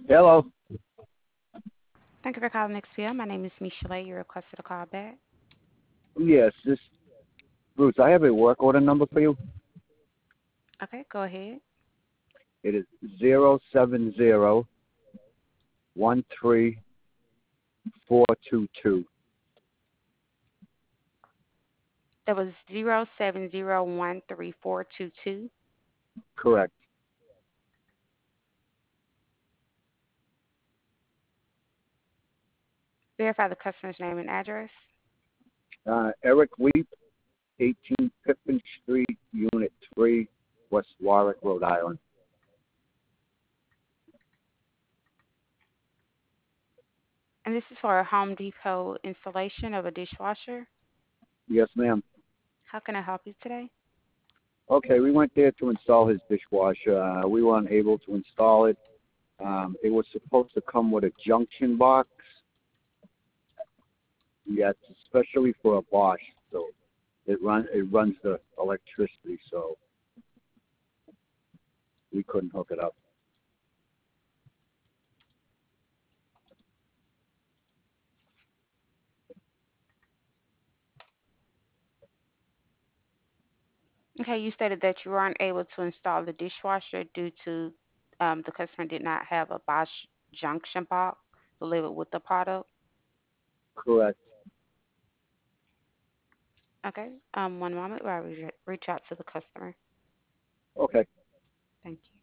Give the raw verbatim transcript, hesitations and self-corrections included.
Hello. Thank you for calling X P L. My name is Michelle. You requested a call back. Yes, this Bruce. I have a work order number for you. Okay, go ahead. It is zero seven zero one three four two two. That was zero seven zero one three four two two. Correct. Verify the customer's name and address. Uh, Eric Leap, eighteen Pippin Street, Unit three, West Warwick, Rhode Island. And this is for a Home Depot installation of a dishwasher. Yes, ma'am. How can I help you today? Okay, we went there to install his dishwasher. Uh, we weren't able to install it. Um, it was supposed to come with a junction box. Yes, especially for a Bosch. So it run it runs the electricity. So we couldn't hook it up. Okay, you stated that you weren't able to install the dishwasher due to um, the customer did not have a Bosch junction box delivered with the product. Correct. Okay, um, one moment while I re- reach out to the customer. Okay. Thank you.